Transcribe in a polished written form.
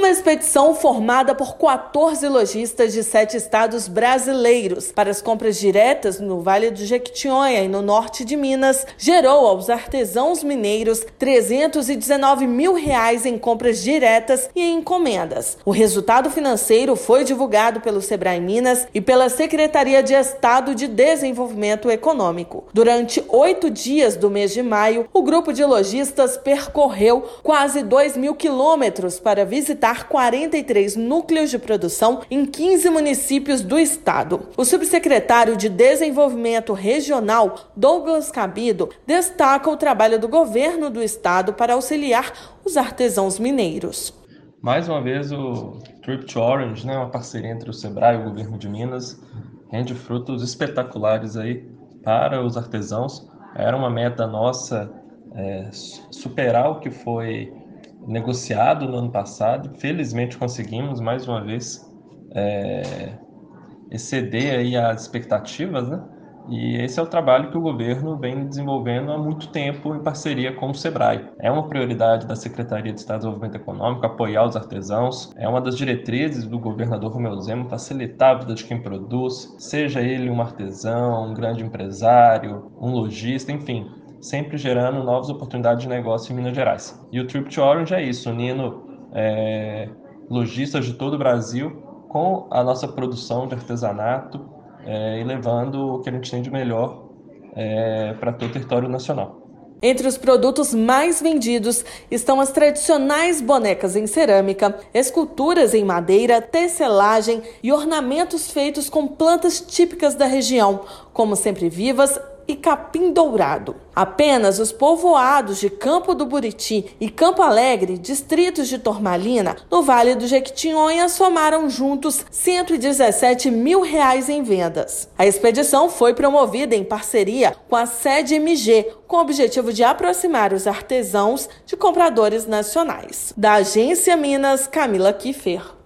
Uma expedição formada por 14 lojistas de 7 estados brasileiros para as compras diretas no Vale do Jequitinhonha e no norte de Minas gerou aos artesãos mineiros R$319 mil em compras diretas e em encomendas. O resultado financeiro foi divulgado pelo Sebrae Minas e pela Secretaria de Estado de Desenvolvimento Econômico. Durante 8 dias do mês de maio, o grupo de lojistas percorreu quase 2.000 quilômetros para visitar 43 núcleos de produção em 15 municípios do estado. O subsecretário de Desenvolvimento Regional, Douglas Cabido, destaca o trabalho do governo do estado para auxiliar os artesãos mineiros. Mais uma vez, o Trip to Orange, uma parceria entre o Sebrae e o governo de Minas, rende frutos espetaculares aí para os artesãos. Era uma meta nossa superar o que foi negociado no ano passado. Felizmente conseguimos, mais uma vez, exceder aí as expectativas, E esse é o trabalho que o governo vem desenvolvendo há muito tempo em parceria com o Sebrae. É uma prioridade da Secretaria de Estado de Desenvolvimento Econômico apoiar os artesãos. É uma das diretrizes do governador Romeu Zema facilitar a vida de quem produz, seja ele um artesão, um grande empresário, um lojista, enfim, sempre gerando novas oportunidades de negócio em Minas Gerais. E o Trip to Orange é isso, unindo lojistas de todo o Brasil com a nossa produção de artesanato e levando o que a gente tem de melhor para todo o território nacional. Entre os produtos mais vendidos estão as tradicionais bonecas em cerâmica, esculturas em madeira, tecelagem e ornamentos feitos com plantas típicas da região, como sempre-vivas e capim dourado. Apenas os povoados de Campo do Buriti e Campo Alegre, distritos de Turmalina, no Vale do Jequitinhonha, somaram juntos R$117 mil em vendas. A expedição foi promovida em parceria com a Sede MG, com o objetivo de aproximar os artesãos de compradores nacionais. Da Agência Minas, Camila Kiffer.